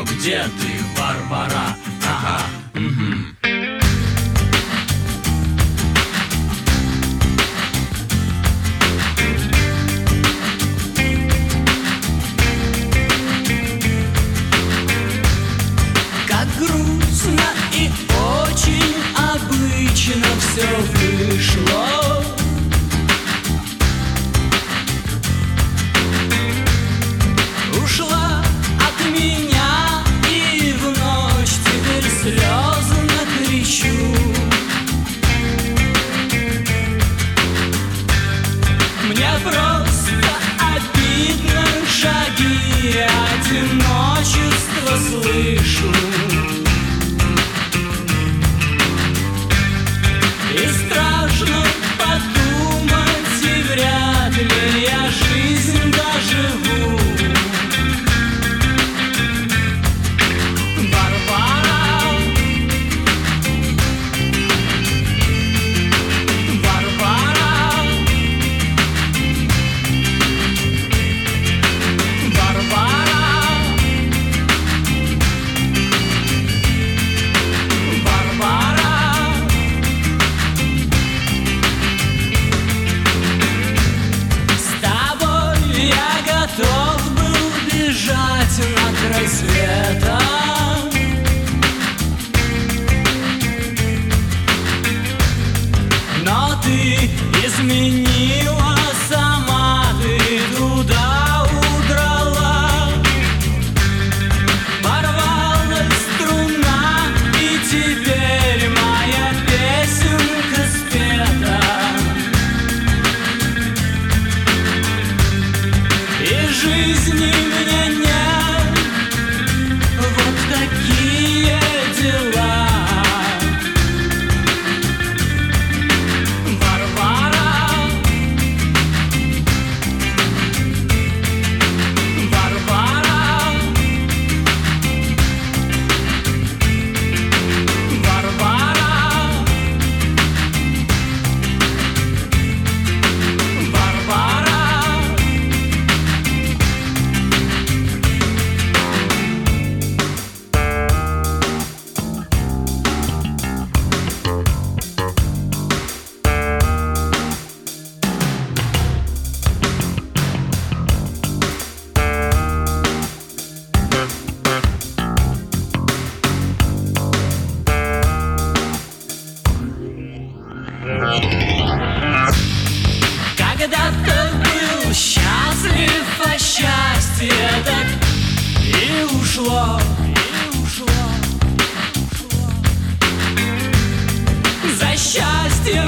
Но где ты, Варвара? Ага, Как грустно и очень обычно все вышло. Ушла от меня и в ночь теперь слезно кричу. Мне просто обидно, шаги одиночества слышу. И страшно подумать, и вряд ли я жизнь доживу. Варвара, Варвара, Варвара, Варвара. С тобой я готов был бежать над рассветом. Но ты изменила, сама ты туда удрала. Порвалась струна, и теперь моя песенка спета. И жизни мне нет, вот такие дела. Варвара, Варвара, Варвара, Варвара. Когда-то был счастлив, а счастье так и ушло, и ушло. За счастье